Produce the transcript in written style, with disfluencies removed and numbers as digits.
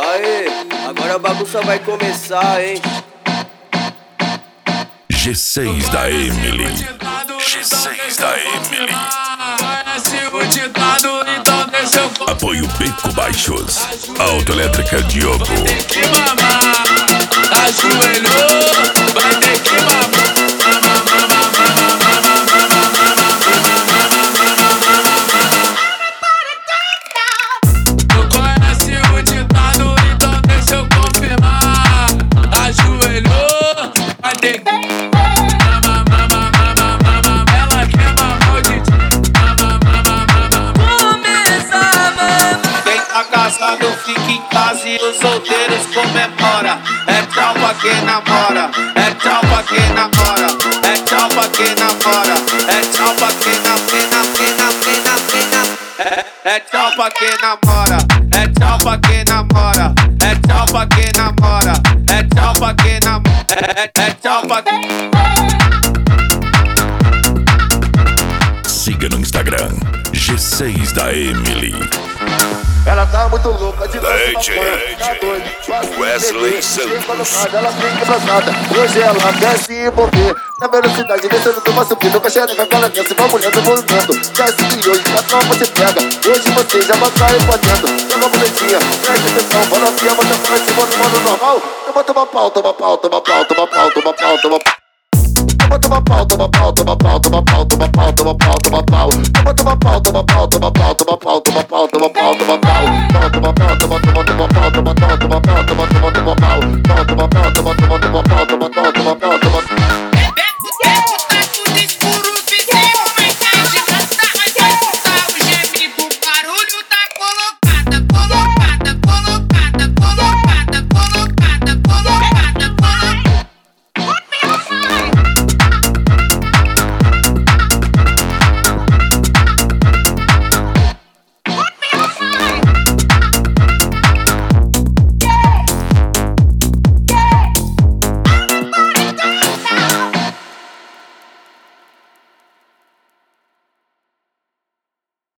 Aê, agora a bagunça vai começar, hein? G6 da Emily. G6 da Emily. Apoio Beco Baixos. Autoelétrica Diogo. Vai ter que mamar. Ajoelhou, vai ter que mamar. Tu conhece o ditado, então deixa eu confirmar. Ajoelhou, vai ter que ela quer mamar o DJ. Quem tá casado fica em casa e os solteiros comemora. É tchau pra quem namora, é tchau pra quem namora, é tchau pra quem namora, é tchau pra quem é tchau pra quem namora, é tchau pra quem namora, é tchau pra quem namora, é tchau pra quem namora, é tchau pra quem. Siga no Instagram G6 da Emily. Ela tá muito louca de DJ Wesley Santos. Ela fica abraçada, hoje ela quer se envolver. Na velocidade descendo do maço, com a xereca que ela desce, uma mulher do movimento. Desce que hoje a tropa se pega, hoje você já vai cair fazendo. Chama a boletinha, presta atenção, fala que a bota pra cima do modo normal. Toma, toma pau, toma pau, toma pau, toma pau, toma pau, toma pau. Toma pau, toma pau, toma pau, toma pau, toma pau, toma pau, toma pau. Toma pau, toma pau, toma pau, toma pau, toma pau, toma pau, toma pau.